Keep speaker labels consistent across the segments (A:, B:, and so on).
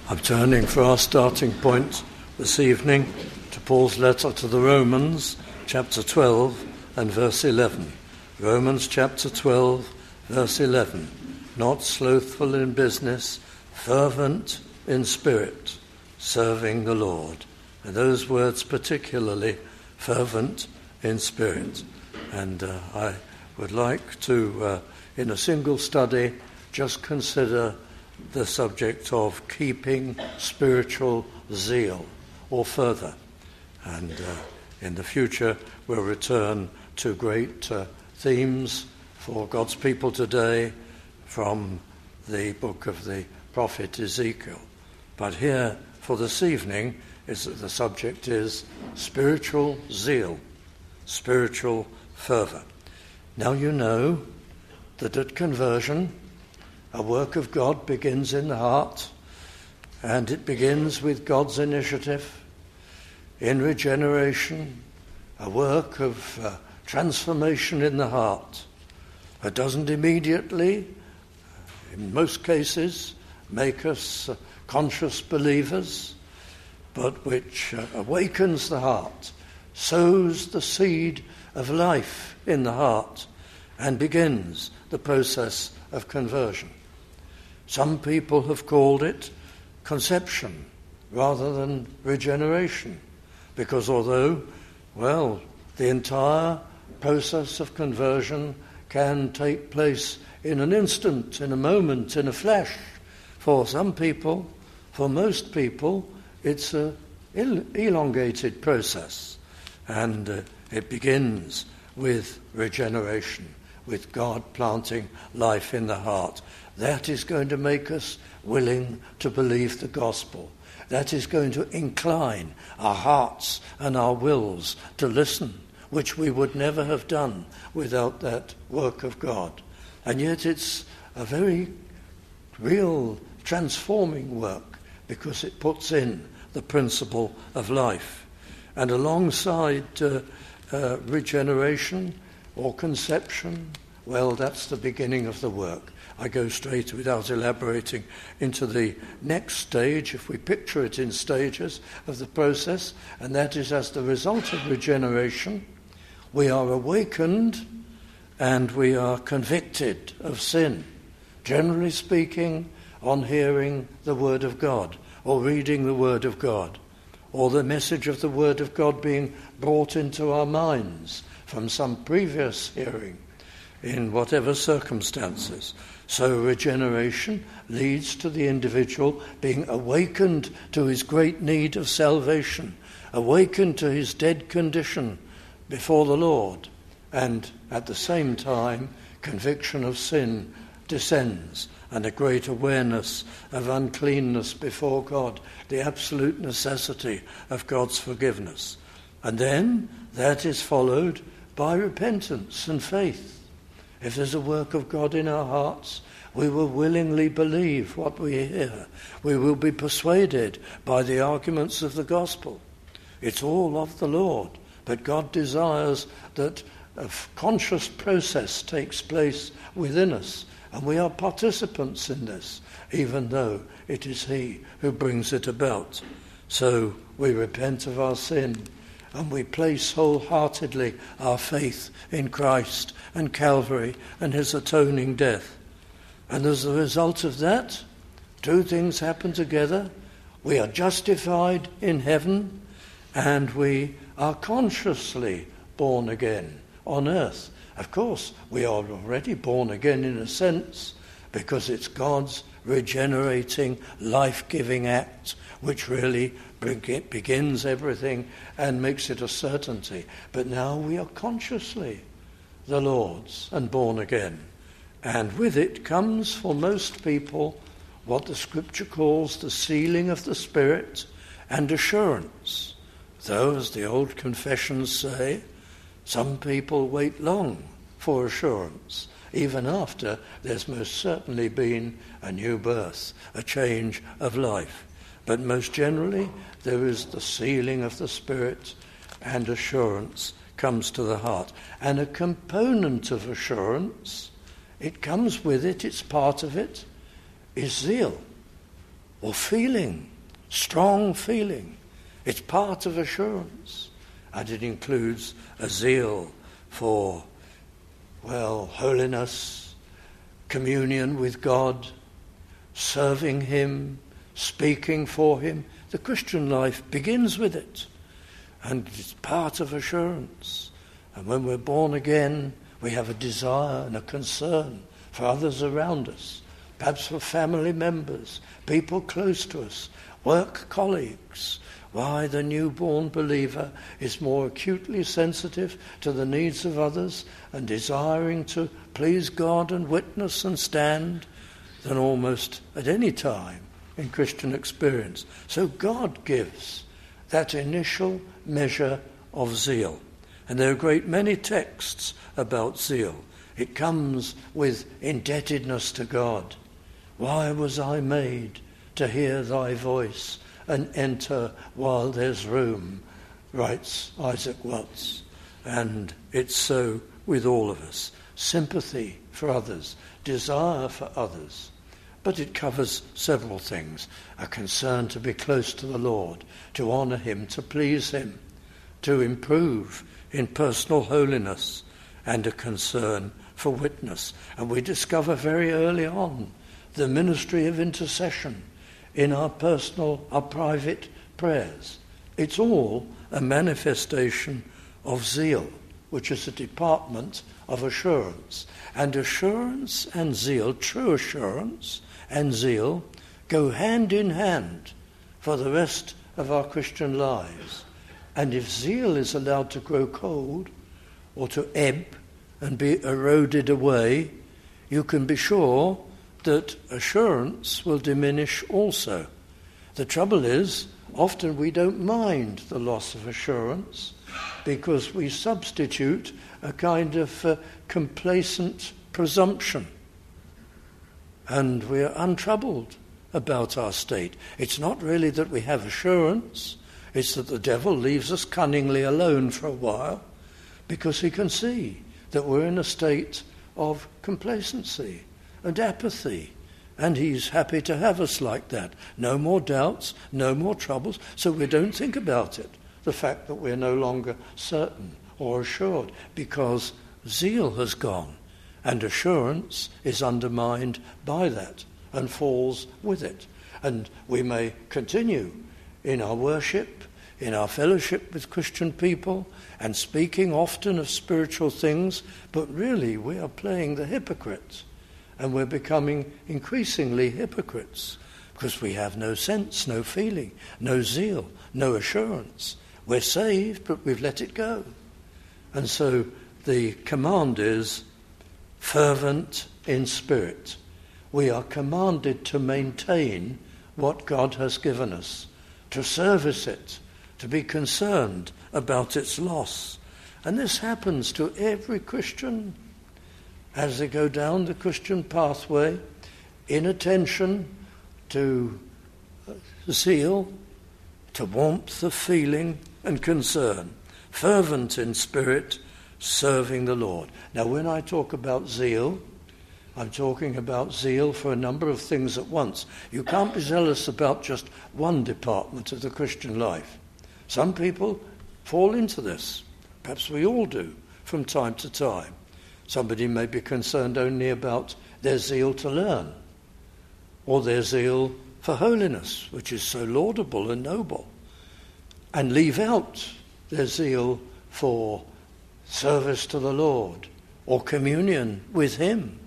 A: I'm turning for our starting point this evening to Paul's letter to the Romans, chapter 12 and verse 11. Romans chapter 12, verse 11. Not slothful in business, fervent in spirit, serving the Lord. And those words particularly, fervent in spirit. And I would like to, in a single study, just consider the subject of keeping spiritual zeal, or further. And in the future we'll return to great themes for God's people today from the book of the prophet Ezekiel. But here for this evening is that the subject is spiritual zeal, spiritual fervour. Now you know that at conversion a work of God begins in the heart, and it begins with God's initiative. In regeneration, a work of transformation in the heart. It doesn't immediately, in most cases, make us conscious believers, but which awakens the heart, sows the seed of life in the heart, and begins the process of conversion. Some people have called it conception rather than regeneration, because although, the entire process of conversion can take place in an instant, in a moment, in a flash, for some people, for most people, it's an elongated process. And it begins with regeneration, with God planting life in the heart. That is going to make us willing to believe the gospel. That is going to incline our hearts and our wills to listen, which we would never have done without that work of God. And yet it's a very real transforming work, because it puts in the principle of life. And alongside regeneration or conception, that's the beginning of the work. I go straight, without elaborating, into the next stage, if we picture it in stages of the process, and that is, as the result of regeneration, we are awakened and we are convicted of sin, generally speaking, on hearing the Word of God, or reading the Word of God, or the message of the Word of God being brought into our minds from some previous hearing, in whatever circumstances. So regeneration leads to the individual being awakened to his great need of salvation, awakened to his dead condition before the Lord, and at the same time conviction of sin descends, and a great awareness of uncleanness before God, the absolute necessity of God's forgiveness. And then that is followed by repentance and faith. If there's a work of God in our hearts, we will willingly believe what we hear. We will be persuaded by the arguments of the gospel. It's all of the Lord, but God desires that a conscious process takes place within us, and we are participants in this, even though it is He who brings it about. So we repent of our sin, and we place wholeheartedly our faith in Christ and Calvary and His atoning death. And as a result of that, two things happen together. We are justified in heaven, and we are consciously born again on earth. Of course, we are already born again in a sense, because it's God's regenerating, life-giving act which really begins everything and makes it a certainty. But now we are consciously the Lord's and born again. And with it comes for most people what the Scripture calls the sealing of the Spirit and assurance. Though, as the old confessions say, some people wait long for assurance, even after there's most certainly been a new birth, a change of life. But most generally, there is the sealing of the Spirit, and assurance comes to the heart. And a component of assurance, it comes with it, it's part of it, is zeal. or feeling, strong feeling. It's part of assurance. And it includes a zeal for, holiness, communion with God, serving him, speaking for him. The Christian life begins with it. And it's part of assurance. And when we're born again, we have a desire and a concern for others around us, perhaps for family members, people close to us, work colleagues. Why the newborn believer is more acutely sensitive to the needs of others and desiring to please God and witness and stand than almost at any time in Christian experience. So God gives that initial measure of zeal. And there are a great many texts about zeal. It comes with indebtedness to God. Why was I made to hear thy voice and enter while there's room, writes Isaac Watts. And it's so with all of us. Sympathy for others, desire for others. But it covers several things. A concern to be close to the Lord, to honour him, to please him, to improve in personal holiness, and a concern for witness. And we discover very early on the ministry of intercession in our personal, our private prayers. It's all a manifestation of zeal, which is a department of assurance. And assurance and zeal, true assurance and zeal, go hand in hand for the rest of our Christian lives. And if zeal is allowed to grow cold or to ebb and be eroded away, you can be sure that assurance will diminish also. The trouble is, often we don't mind the loss of assurance because we substitute a kind of complacent presumption. And we are untroubled about our state. It's not really that we have assurance, it's that the devil leaves us cunningly alone for a while because he can see that we're in a state of complacency and apathy. And he's happy to have us like that. No more doubts, no more troubles, so we don't think about it, the fact that we're no longer certain or assured, because zeal has gone, and assurance is undermined by that and falls with it. And we may continue in our worship, in our fellowship with Christian people, and speaking often of spiritual things, but really we are playing the hypocrite. And we're becoming increasingly hypocrites because we have no sense, no feeling, no zeal, no assurance. We're saved, but we've let it go. And so the command is fervent in spirit. We are commanded to maintain what God has given us, to service it, to be concerned about its loss. And this happens to every Christian as they go down the Christian pathway, in attention to zeal, to warmth of feeling and concern, fervent in spirit, serving the Lord. Now, when I talk about zeal, I'm talking about zeal for a number of things at once. You can't be zealous about just one department of the Christian life. Some people fall into this. Perhaps we all do from time to time. Somebody may be concerned only about their zeal to learn, or their zeal for holiness, which is so laudable and noble, and leave out their zeal for service to the Lord or communion with him.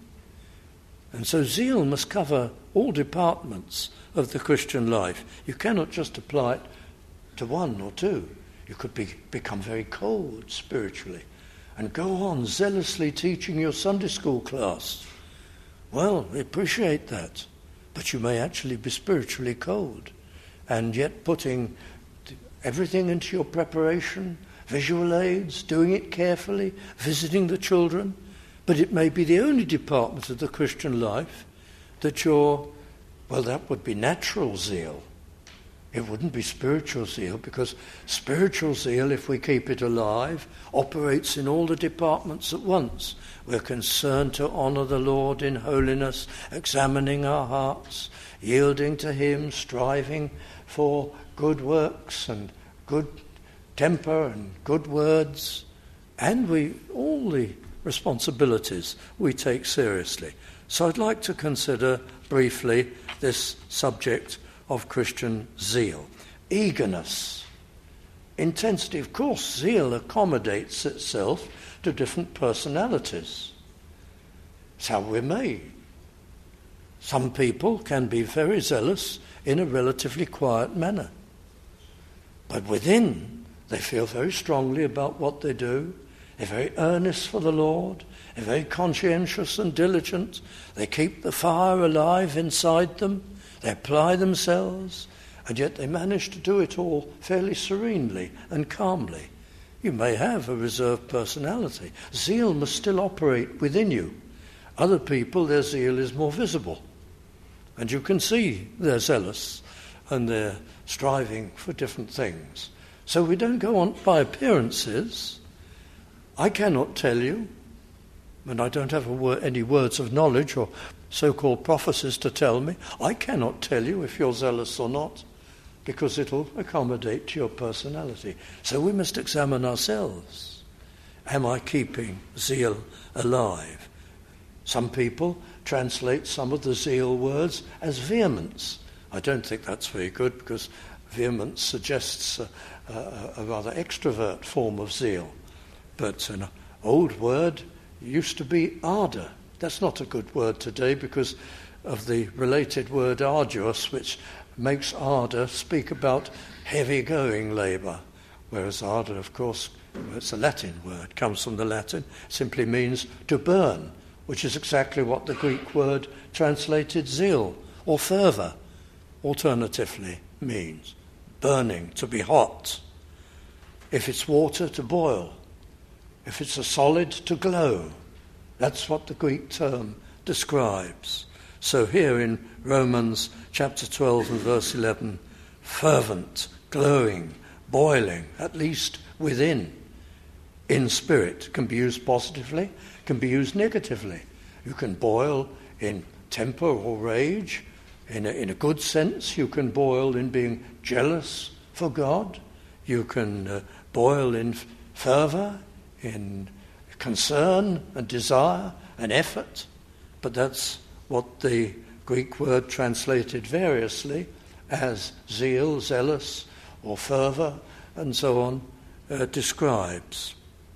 A: And so zeal must cover all departments of the Christian life. You cannot just apply it to one or two. You could become very cold spiritually and go on zealously teaching your Sunday school class. Well, we appreciate that, but you may actually be spiritually cold, and yet putting everything into your preparation, visual aids, doing it carefully, visiting the children, but it may be the only department of the Christian life that that would be natural zeal, It wouldn't be spiritual zeal, because spiritual zeal, if we keep it alive, operates in all the departments at once. We're concerned to honour the Lord in holiness, examining our hearts, yielding to him, striving for good works and good temper and good words, and all the responsibilities we take seriously. So I'd like to consider briefly this subject of Christian zeal. Eagerness, intensity. Of course, zeal accommodates itself to different personalities. It's how we're made. Some people can be very zealous in a relatively quiet manner, but within they feel very strongly about what they do. They're very earnest for the Lord. They're very conscientious and diligent. They keep the fire alive inside them. They apply themselves, and yet they manage to do it all fairly serenely and calmly. You may have a reserved personality. Zeal must still operate within you. Other people, their zeal is more visible, and you can see they're zealous and they're striving for different things. So we don't go on by appearances. I cannot tell you, and I don't have any words of knowledge or so-called prophecies to tell me. I cannot tell you if you're zealous or not, because it'll accommodate to your personality. So we must examine ourselves. Am I keeping zeal alive? Some people translate some of the zeal words as vehemence. I don't think that's very good, because vehemence suggests a rather extrovert form of zeal. But an old word used to be ardour. That's not a good word today because of the related word arduous, which makes ardour speak about heavy-going labour, whereas ardour, of course, it's a Latin word, comes from the Latin, simply means to burn, which is exactly what the Greek word translated zeal or fervour alternatively means. Burning, to be hot. If it's water, to boil. If it's a solid, to glow. That's what the Greek term describes. So here in Romans chapter 12 and verse 11, fervent, glowing, boiling, at least within, in spirit, can be used positively, can be used negatively. You can boil in temper or rage. In a good sense, you can boil in being jealous for God. You can boil in fervour, in concern and desire and effort, but that's what the Greek word translated variously as zeal, zealous, or fervour, and so on, describes.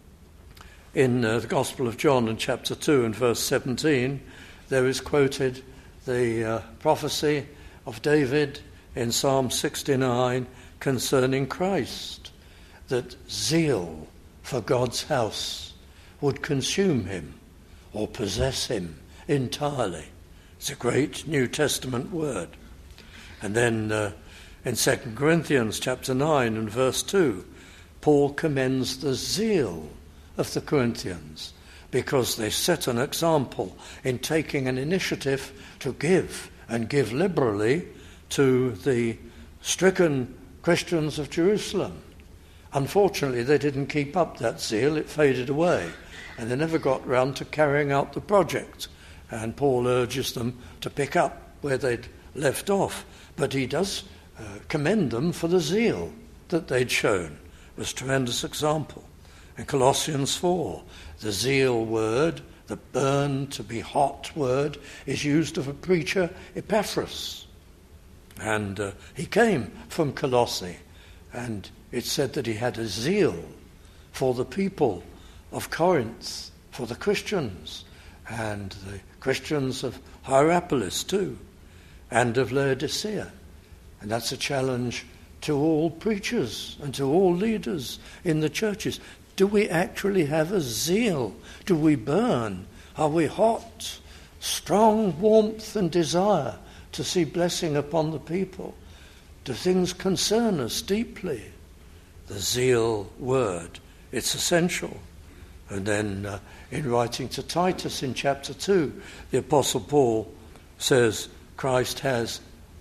A: In the Gospel of John in chapter 2 and verse 17, there is quoted the prophecy of David in Psalm 69 concerning Christ, that zeal for God's house would consume him or possess him entirely. It's a great New Testament word. And then in 2 Corinthians chapter 9 and verse 2, Paul commends the zeal of the Corinthians because they set an example in taking an initiative to give, and give liberally, to the stricken Christians of Jerusalem. Unfortunately, they didn't keep up that zeal. It faded away, and they never got round to carrying out the project. And Paul urges them to pick up where they'd left off. But he does commend them for the zeal that they'd shown. It was a tremendous example. In Colossians 4, the zeal word, the burn to be hot word, is used of a preacher, Epaphras. And he came from Colossae, and it's said that he had a zeal for the people of Corinth, for the Christians, and the Christians of Hierapolis too, and of Laodicea. And that's a challenge to all preachers and to all leaders in the churches. Do we actually have a zeal? Do we burn? Are we hot? Strong warmth and desire to see blessing upon the people? Do things concern us deeply? The zeal word, it's essential. And then in writing to Titus in chapter 2, the Apostle Paul says Christ has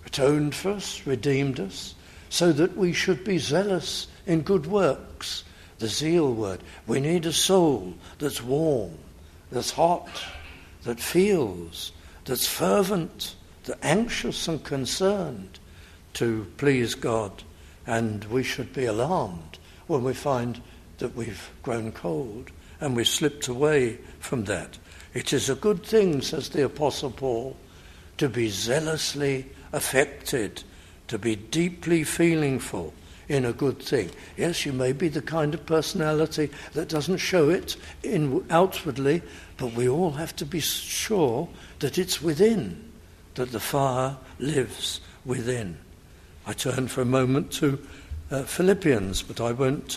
A: atoned for us, redeemed us, so that we should be zealous in good works. The zeal word. We need a soul that's warm, that's hot, that feels, that's fervent, that's anxious and concerned to please God. And we should be alarmed when we find that we've grown cold and we've slipped away from that. It is a good thing, says the Apostle Paul, to be zealously affected, to be deeply feelingful in a good thing. Yes, you may be the kind of personality that doesn't show it outwardly, but we all have to be sure that it's within, that the fire lives within. I turn for a moment to Philippians, but I won't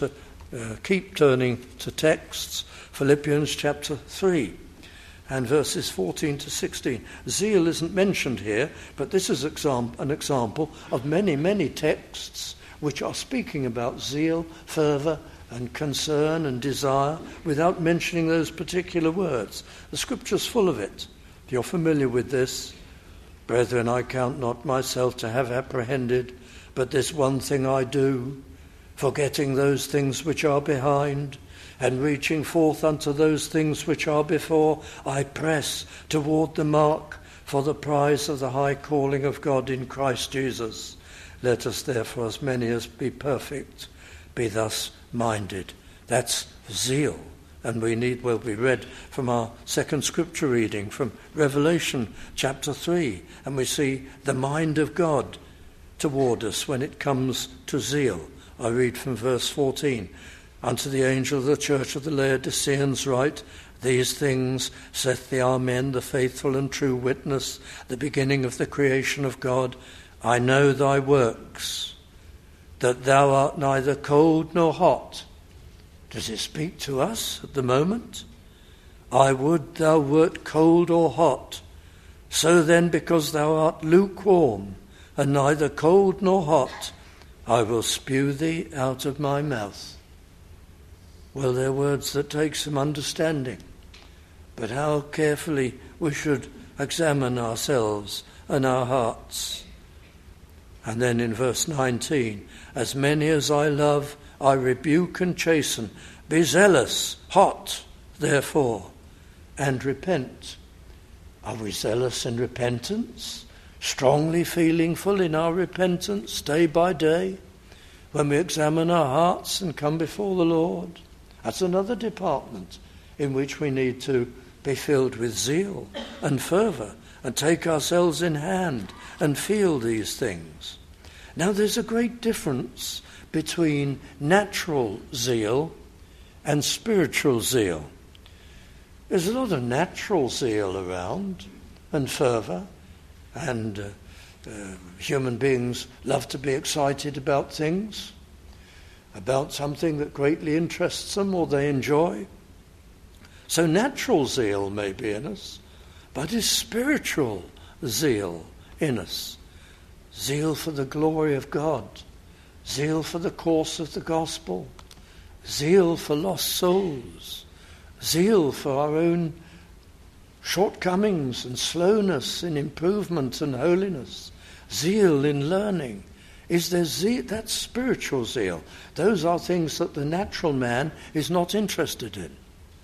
A: keep turning to texts. Philippians chapter 3 and verses 14 to 16. Zeal isn't mentioned here, but this is an example of many, many texts which are speaking about zeal, fervour and concern and desire without mentioning those particular words. The Scripture's full of it. If you're familiar with this, brethren, I count not myself to have apprehended, but this one thing I do, forgetting those things which are behind, and reaching forth unto those things which are before, I press toward the mark for the prize of the high calling of God in Christ Jesus. Let us therefore, as many as be perfect, be thus minded. That's zeal. And we read from our second scripture reading from Revelation chapter 3, and we see the mind of God toward us when it comes to zeal. I read from verse 14. Unto the angel of the church of the Laodiceans write, these things saith the Amen, the faithful and true witness, the beginning of the creation of God. I know thy works, that thou art neither cold nor hot. Does it speak to us at the moment? I would thou wert cold or hot. So then, because thou art lukewarm, and neither cold nor hot, I will spew thee out of my mouth. Well, they're words that take some understanding, but how carefully we should examine ourselves and our hearts. And then in verse 19, as many as I love, I rebuke and chasten. Be zealous, hot, therefore, and repent. Are we zealous in repentance? Strongly feelingful in our repentance day by day? When we examine our hearts and come before the Lord? That's another department in which we need to be filled with zeal and fervour and take ourselves in hand and feel these things. Now there's a great difference between natural zeal and spiritual zeal. There's a lot of natural zeal around and fervour, and human beings love to be excited about things, about something that greatly interests them or they enjoy. So natural zeal may be in us, but is spiritual zeal in us? Zeal for the glory of God, zeal for the course of the gospel, zeal for lost souls, zeal for our own shortcomings and slowness in improvement and holiness, zeal in learning. Is there zeal? That's spiritual zeal. Those are things that the natural man is not interested in.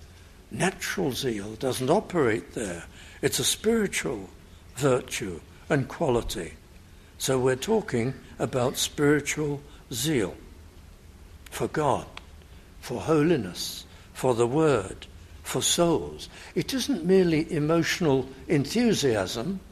A: Natural zeal doesn't operate there. It's a spiritual virtue and quality. So we're talking about spiritual zeal for God, for holiness, for the Word, for souls. It isn't merely emotional enthusiasm,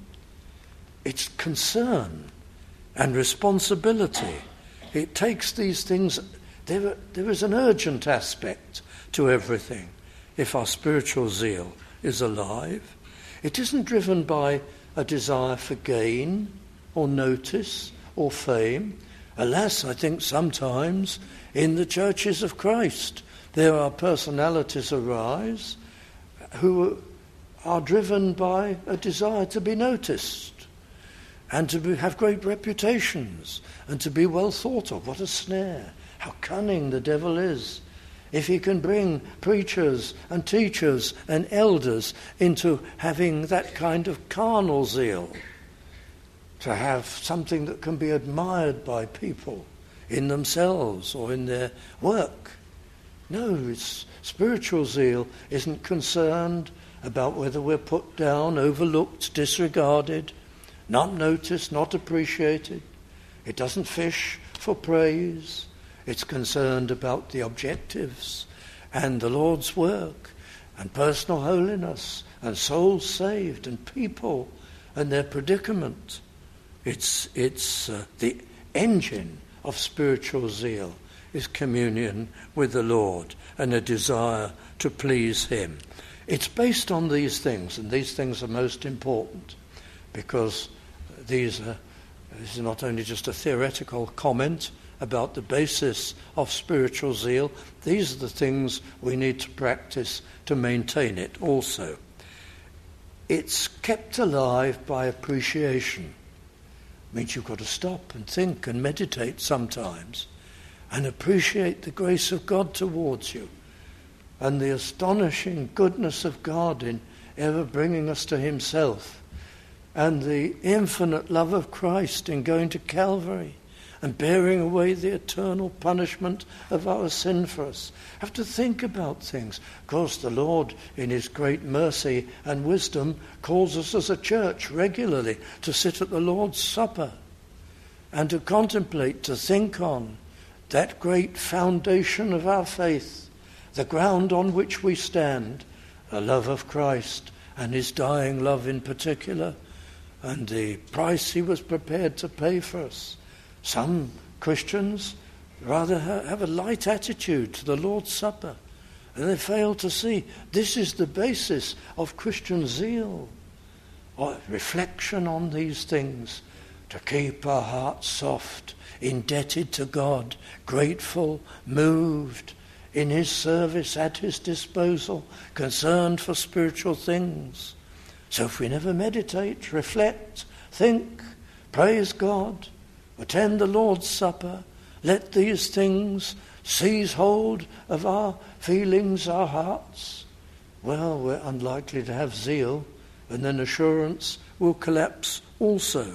A: it's concern and responsibility. It takes these things, there is an urgent aspect to everything if our spiritual zeal is alive. It isn't driven by a desire for gain or notice or fame. Alas, I think sometimes in the churches of Christ there are personalities arise who are driven by a desire to be noticed and to have great reputations and to be well thought of. What a snare. How cunning the devil is. If he can bring preachers and teachers and elders into having that kind of carnal zeal. to have something that can be admired by people in themselves or in their work. No, it's spiritual zeal isn't concerned about whether we're put down, overlooked, disregarded, not noticed, not appreciated. It doesn't fish for praise. It's concerned about the objectives and the Lord's work and personal holiness and souls saved and people and their predicament. It's the engine of spiritual zeal is communion with the Lord and a desire to please him. It's based on these things, and these things are most important because this is not only just a theoretical comment about the basis of spiritual zeal, these are the things we need to practice to maintain it also. It's kept alive by appreciation. It means you've got to stop and think and meditate sometimes and appreciate the grace of God towards you and the astonishing goodness of God in ever bringing us to himself and the infinite love of Christ in going to Calvary and bearing away the eternal punishment of our sin for us. Have to think about things. Of course, the Lord, in his great mercy and wisdom, calls us as a church regularly to sit at the Lord's Supper and to contemplate, to think on that great foundation of our faith, the ground on which we stand, the love of Christ and his dying love in particular, and the price he was prepared to pay for us. Some Christians rather have a light attitude to the Lord's Supper, and they fail to see this is the basis of Christian zeal, or reflection on these things, to keep our hearts soft, indebted to God, grateful, moved, in his service, at his disposal, concerned for spiritual things. So if we never meditate, reflect, think, praise God, attend the Lord's Supper, let these things seize hold of our feelings, our hearts, well, we're unlikely to have zeal, and then assurance will collapse also.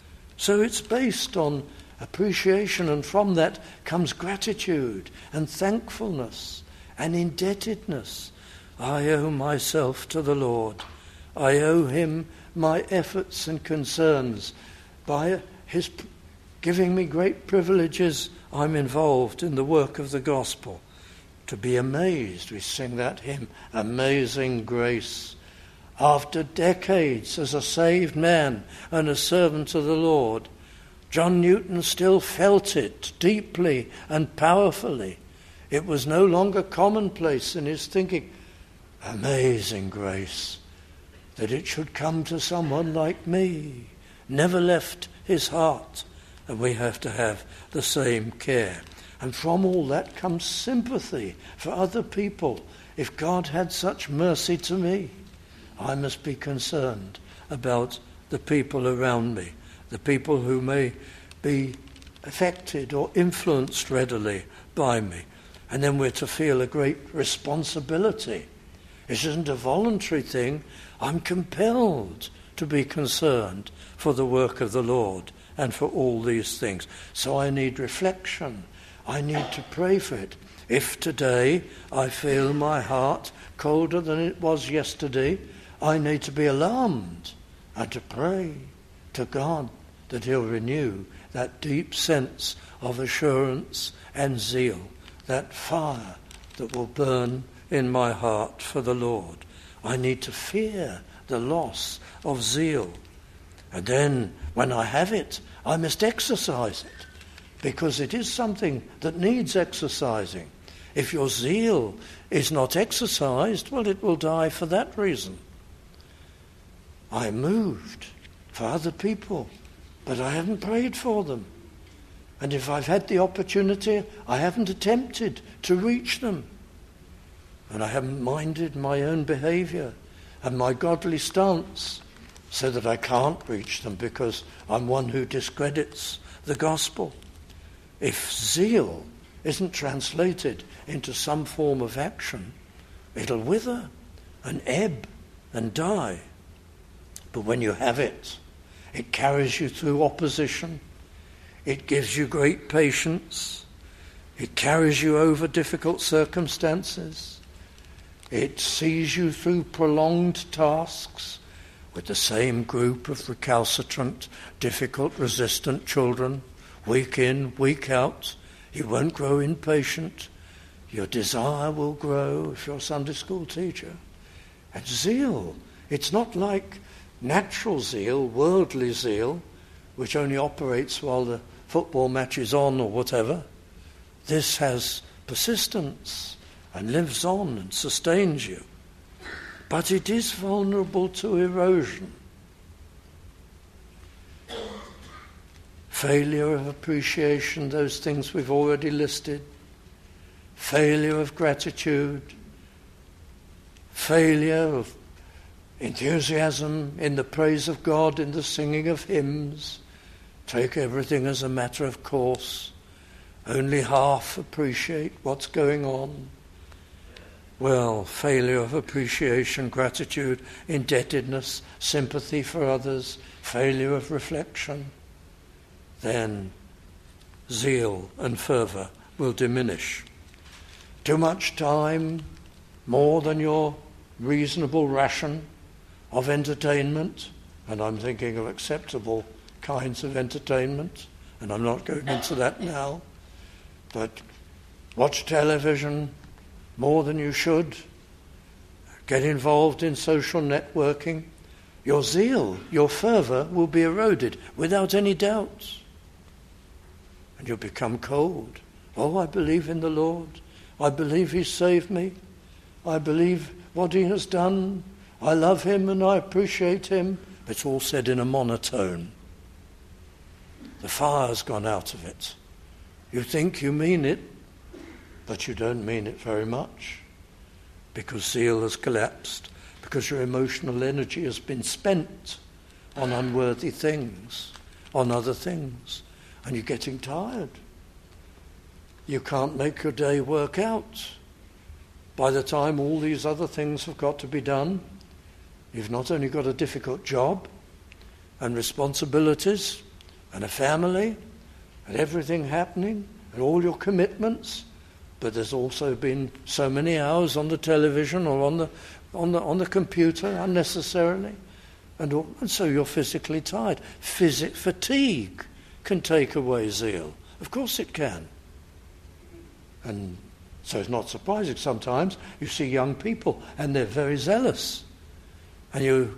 A: So it's based on appreciation, and from that comes gratitude and thankfulness and indebtedness. I owe myself to the Lord. I owe him my efforts and concerns. By his giving me great privileges, I'm involved in the work of the gospel. To be amazed, we sing that hymn, Amazing Grace. After decades as a saved man and a servant of the Lord, John Newton still felt it deeply and powerfully. It was no longer commonplace in his thinking. Amazing grace, that it should come to someone like me. Never left his heart, and we have to have the same care. And from all that comes sympathy for other people. If God had such mercy to me, I must be concerned about the people around me, the people who may be affected or influenced readily by me. And then we're to feel a great responsibility. It isn't a voluntary thing. I'm compelled to be concerned for the work of the Lord and for all these things. So I need reflection. I need to pray for it. If today I feel my heart colder than it was yesterday, I need to be alarmed and to pray to God that he'll renew that deep sense of assurance and zeal, that fire that will burn in my heart for the Lord. I need to fear the loss of zeal. And then when I have it, I must exercise it, because it is something that needs exercising. If your zeal is not exercised, well, it will die for that reason. I am moved for other people, but I haven't prayed for them. And if I've had the opportunity, I haven't attempted to reach them. And I haven't minded my own behavior and my godly stance so that I can't reach them because I'm one who discredits the gospel. If zeal isn't translated into some form of action, it'll wither and ebb and die. But when you have it, It carries you through opposition. It gives you great patience. It carries you over difficult circumstances. It sees you through prolonged tasks with the same group of recalcitrant, difficult, resistant children, week in, week out. You won't grow impatient. Your desire will grow if you're a Sunday school teacher. And zeal, it's not like natural zeal, worldly zeal, which only operates while the football match is on or whatever. This has persistence and lives on and sustains you. But it is vulnerable to erosion. Failure of appreciation, those things we've already listed. Failure of gratitude. Failure of enthusiasm in the praise of God, in the singing of hymns. Take everything as a matter of course. Only half appreciate what's going on. Well, failure of appreciation, gratitude, indebtedness, sympathy for others, failure of reflection. Then zeal and fervour will diminish. Too much time, more than your reasonable ration of entertainment, and I'm thinking of acceptable kinds of entertainment, and I'm not going into that now, but watch television more than you should, get involved in social networking, your zeal, your fervour will be eroded without any doubt. And you'll become cold. Oh, I believe in the Lord. I believe he's saved me. I believe what he has done. I love him and I appreciate him. It's all said in a monotone. The fire's gone out of it. You think you mean it, but you don't mean it very much, because zeal has collapsed, because your emotional energy has been spent on unworthy things, on other things, and you're getting tired. You can't make your day work out. By the time all these other things have got to be done, you've not only got a difficult job and responsibilities and a family and everything happening and all your commitments, but there's also been so many hours on the television or on the computer unnecessarily, and so you're physically tired. Fatigue can take away zeal. Of course it can. And so it's not surprising sometimes you see young people and they're very zealous, and you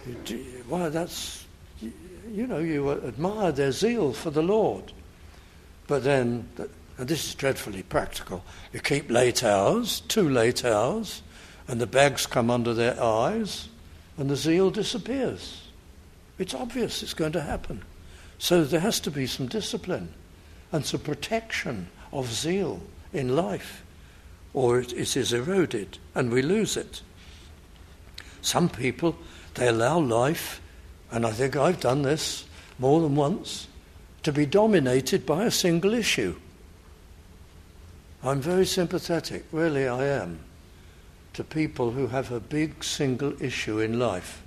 A: admire their zeal for the Lord, but then. And this is dreadfully practical. You keep late hours, too late hours, and the bags come under their eyes, and the zeal disappears. It's obvious it's going to happen. So there has to be some discipline and some protection of zeal in life, or it is eroded and we lose it. Some people, they allow life, and I think I've done this more than once, to be dominated by a single issue. I'm very sympathetic, really I am, to people who have a big single issue in life.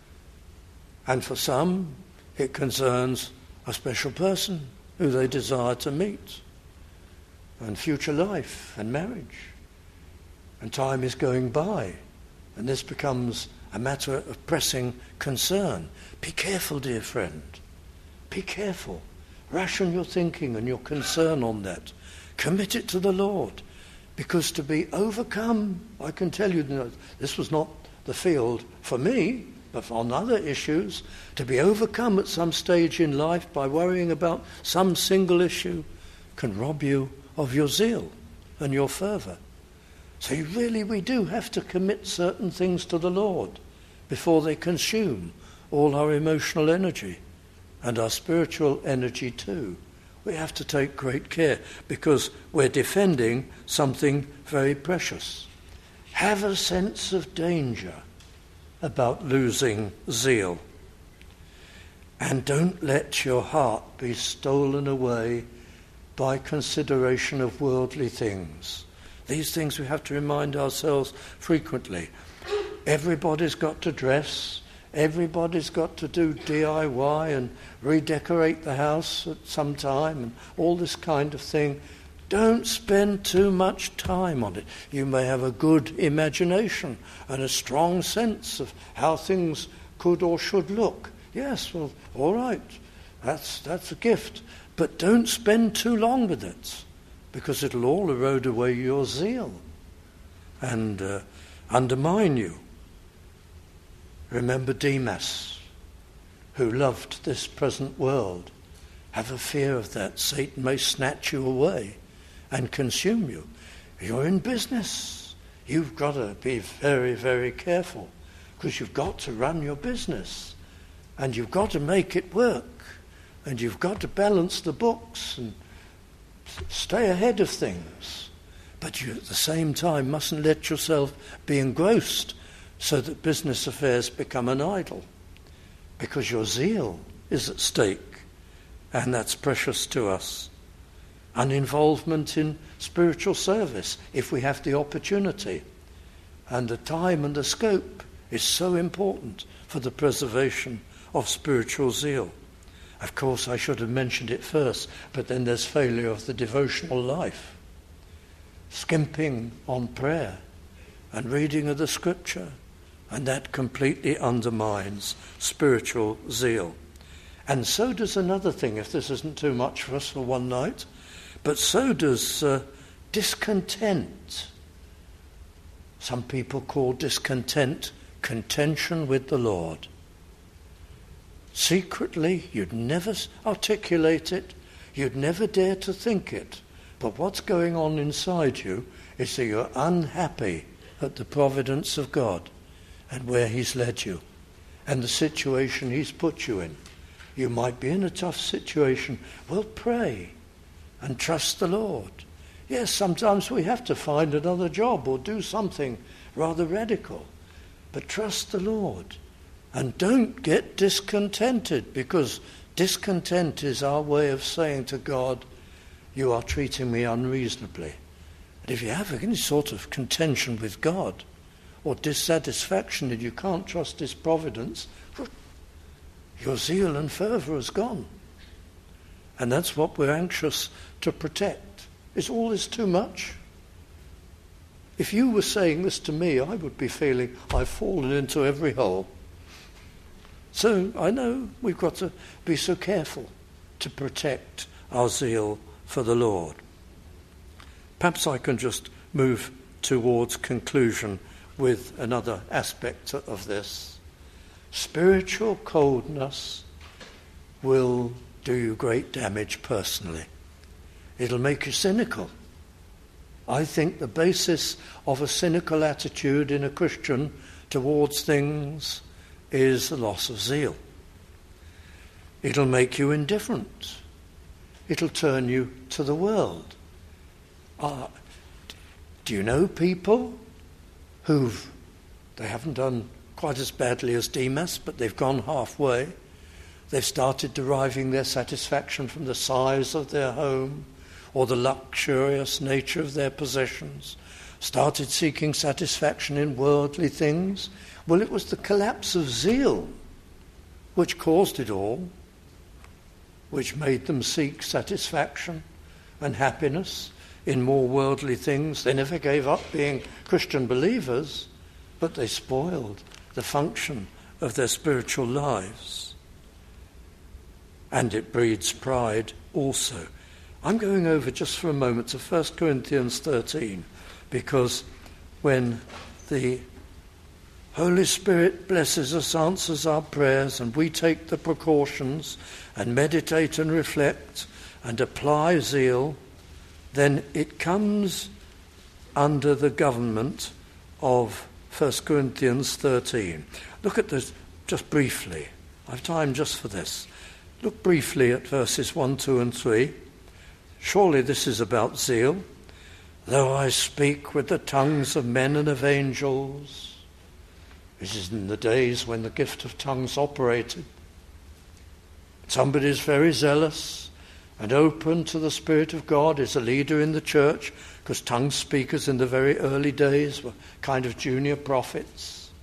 A: And for some, it concerns a special person who they desire to meet, and future life and marriage. And time is going by, and this becomes a matter of pressing concern. Be careful, dear friend. Be careful. Ration your thinking and your concern on that. Commit it to the Lord, because to be overcome, I can tell you, this was not the field for me, but on other issues, to be overcome at some stage in life by worrying about some single issue can rob you of your zeal and your fervour. So we do have to commit certain things to the Lord before they consume all our emotional energy and our spiritual energy too. We have to take great care because we're defending something very precious. Have a sense of danger about losing zeal. And don't let your heart be stolen away by consideration of worldly things. These things we have to remind ourselves frequently. Everybody's got to dress. Everybody's got to do DIY and redecorate the house at some time and all this kind of thing. Don't spend too much time on it. You may have a good imagination and a strong sense of how things could or should look. Yes, well, all right, that's a gift. But don't spend too long with it, because it'll all erode away your zeal and undermine you. Remember Demas, who loved this present world. Have a fear of that. Satan may snatch you away and consume you. You're in business. You've got to be very, very careful, because you've got to run your business and you've got to make it work and you've got to balance the books and stay ahead of things. But you at the same time mustn't let yourself be engrossed so that business affairs become an idol, because your zeal is at stake, and that's precious to us. An involvement in spiritual service, if we have the opportunity, and the time and the scope is so important for the preservation of spiritual zeal. Of course, I should have mentioned it first, but then there's failure of the devotional life. Skimping on prayer and reading of the scripture, and that completely undermines spiritual zeal. And so does another thing, if this isn't too much for us for one night, but so does discontent. Some people call discontent contention with the Lord. Secretly, you'd never articulate it, you'd never dare to think it, but what's going on inside you is that you're unhappy at the providence of God and where he's led you and the situation he's put you in. You might be in a tough situation. Well, pray and trust the Lord. Yes, sometimes we have to find another job or do something rather radical, but trust the Lord and don't get discontented, because discontent is our way of saying to God, you are treating me unreasonably. And if you have any sort of contention with God or dissatisfaction that you can't trust his providence, your zeal and fervour is gone. And that's what we're anxious to protect. Is all this too much? If you were saying this to me, I would be feeling I've fallen into every hole. So I know we've got to be so careful to protect our zeal for the Lord. Perhaps I can just move towards conclusion with another aspect of this. Spiritual coldness will do you great damage personally. It'll make you cynical. I think the basis of a cynical attitude in a Christian towards things is the loss of zeal. It'll make you indifferent. It'll turn you to the world. Do you know people they haven't done quite as badly as Demas, but they've gone halfway. They've started deriving their satisfaction from the size of their home or the luxurious nature of their possessions, started seeking satisfaction in worldly things. Well, it was the collapse of zeal which caused it all, which made them seek satisfaction and happiness in more worldly things. They never gave up being Christian believers, but they spoiled the function of their spiritual lives. And it breeds pride also. I'm going over just for a moment to 1 Corinthians 13, because when the Holy Spirit blesses us, answers our prayers, and we take the precautions and meditate and reflect and apply zeal, then it comes under the government of 1 Corinthians 13. Look at this just briefly. I have time just for this. Look briefly at verses 1, 2 and 3. Surely this is about zeal. Though I speak with the tongues of men and of angels. This is in the days when the gift of tongues operated. Somebody is very zealous and open to the Spirit of God, is a leader in the church, because tongue speakers in the very early days were kind of junior prophets.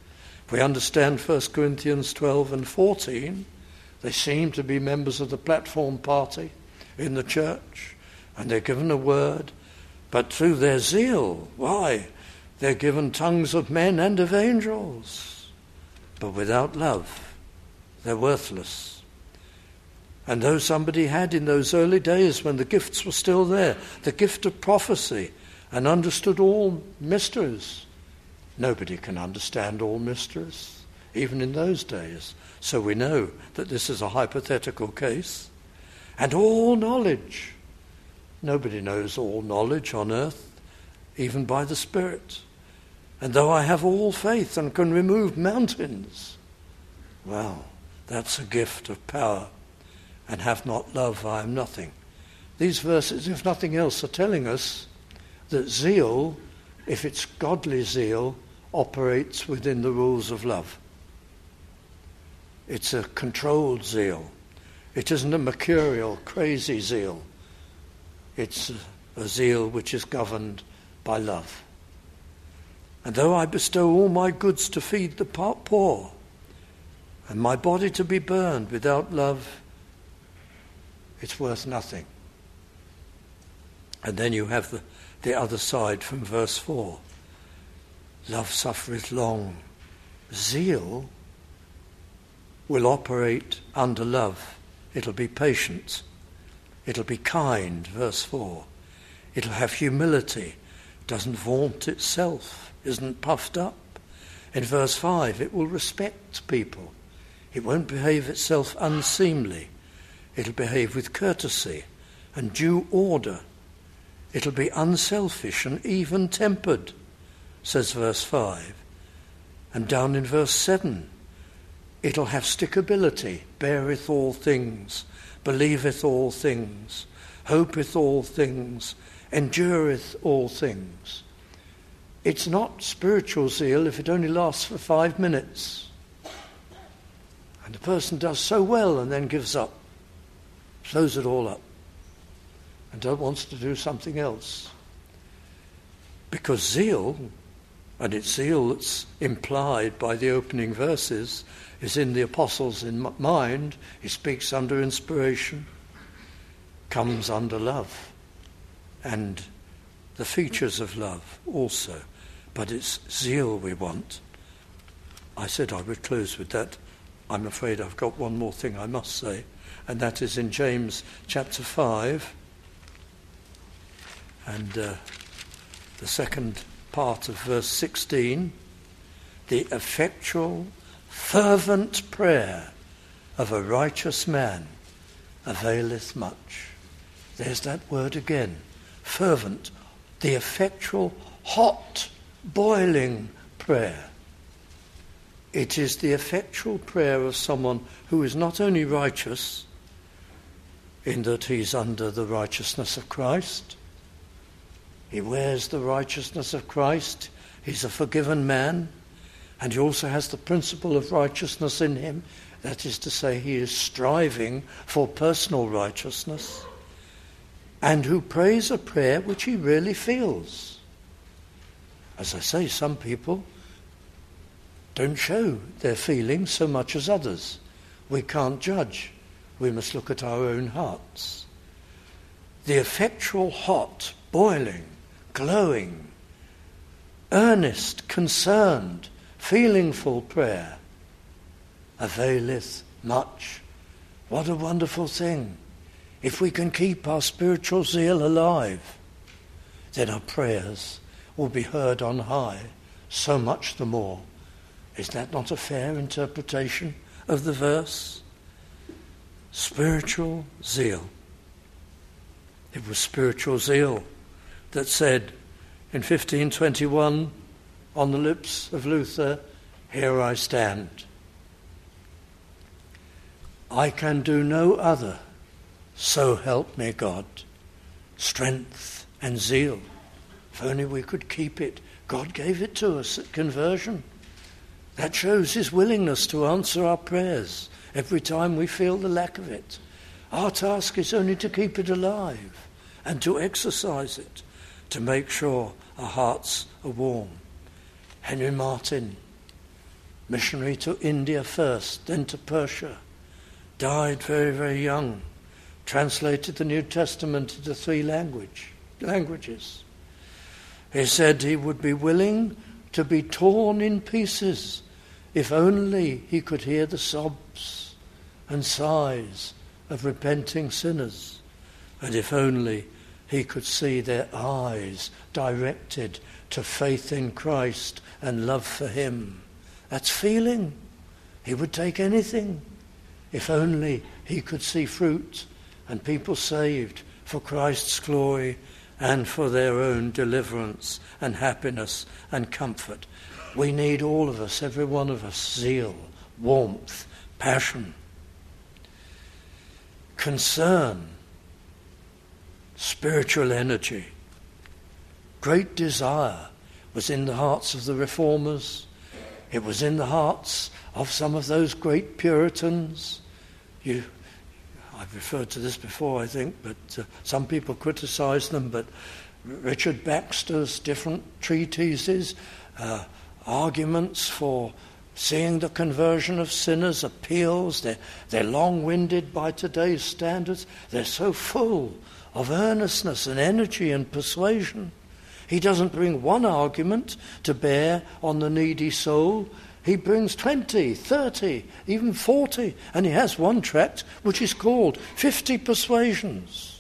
A: If we understand 1 Corinthians 12 and 14, they seem to be members of the platform party in the church, and they're given a word, but through their zeal, why? They're given tongues of men and of angels, but without love, they're worthless. And though somebody had in those early days when the gifts were still there, the gift of prophecy, and understood all mysteries, nobody can understand all mysteries, even in those days. So we know that this is a hypothetical case. And all knowledge. Nobody knows all knowledge on earth, even by the Spirit. And though I have all faith and can remove mountains, well, that's a gift of power. And have not love, I am nothing. These verses, if nothing else, are telling us that zeal, if it's godly zeal, operates within the rules of love. It's a controlled zeal. It isn't a mercurial, crazy zeal. It's a zeal which is governed by love. And though I bestow all my goods to feed the poor, and my body to be burned without love, it's worth nothing. And then you have the other side from verse 4. Love suffereth long. Zeal will operate under love. It'll be patient. It'll be kind, verse 4. It'll have humility, doesn't vaunt itself, isn't puffed up. In verse 5, it will respect people. It won't behave itself unseemly. It'll behave with courtesy and due order. It'll be unselfish and even-tempered, says verse 5. And down in verse 7, it'll have stickability, beareth all things, believeth all things, hopeth all things, endureth all things. It's not spiritual zeal if it only lasts for 5 minutes. And the person does so well and then gives up, throws it all up, and wants to do something else. Because zeal, and it's zeal that's implied by the opening verses, is in the apostles' mind. He speaks under inspiration, comes under love, and the features of love also. But it's zeal we want. I said I would close with that. I'm afraid I've got one more thing I must say, and that is in James chapter 5, and the second part of verse 16, the effectual, fervent prayer of a righteous man availeth much. There's that word again, fervent, the effectual, hot, boiling prayer. It is the effectual prayer of someone who is not only righteous, in that he's under the righteousness of Christ, he wears the righteousness of Christ, he's a forgiven man, and he also has the principle of righteousness in him. That is to say, he is striving for personal righteousness, and who prays a prayer which he really feels. As I say, some people don't show their feelings so much as others. We can't judge. We must look at our own hearts. The effectual, hot, boiling, glowing, earnest, concerned, feelingful prayer availeth much. What a wonderful thing. If we can keep our spiritual zeal alive, then our prayers will be heard on high, so much the more. Is that not a fair interpretation of the verse? Spiritual zeal. It was spiritual zeal that said in 1521 on the lips of Luther, "Here I stand. I can do no other, so help me God." Strength and zeal. If only we could keep it. God gave it to us at conversion. That shows his willingness to answer our prayers every time we feel the lack of it. Our task is only to keep it alive and to exercise it, to make sure our hearts are warm. Henry Martyn, missionary to India first, then to Persia, died very, very young, translated the New Testament into 3 languages. He said he would be willing to be torn in pieces if only he could hear the sobs and sighs of repenting sinners, and if only he could see their eyes directed to faith in Christ and love for him. That's feeling. He would take anything if only he could see fruit and people saved for Christ's glory and for their own deliverance and happiness and comfort. We need, all of us, every one of us, zeal, warmth, passion, concern, spiritual energy. Great desire was in the hearts of the reformers. It was in the hearts of some of those great Puritans. I've referred to this before, I think, but some people criticize them, but Richard Baxter's different treatises, arguments for seeing the conversion of sinners, appeals, they're long-winded by today's standards. They're so full of earnestness and energy and persuasion. He doesn't bring one argument to bear on the needy soul. He brings 20, 30, even 40, and he has one tract which is called 50 Persuasions.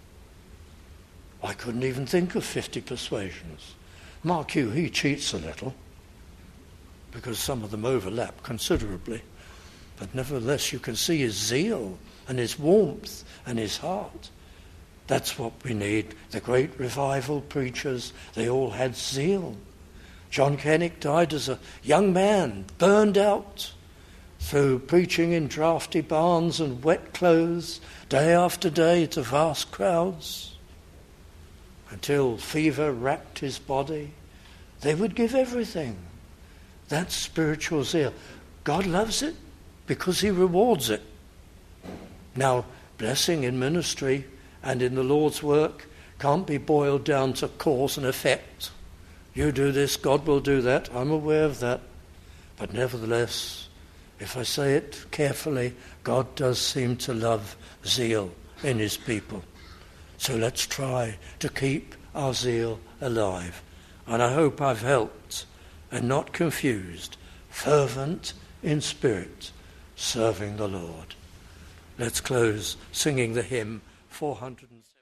A: I couldn't even think of 50 persuasions. Mark you, he cheats a little, because some of them overlap considerably. But nevertheless, you can see his zeal and his warmth and his heart. That's what we need. The great revival preachers, they all had zeal. John Kennick died as a young man, burned out through preaching in drafty barns and wet clothes, day after day to vast crowds, until fever racked his body. They would give everything. That's spiritual zeal. God loves it because he rewards it. Now, blessing in ministry and in the Lord's work can't be boiled down to cause and effect. You do this, God will do that. I'm aware of that. But nevertheless, if I say it carefully, God does seem to love zeal in his people. So let's try to keep our zeal alive. And I hope I've helped and not confused. Fervent in spirit, serving the Lord. Let's close singing the hymn 406.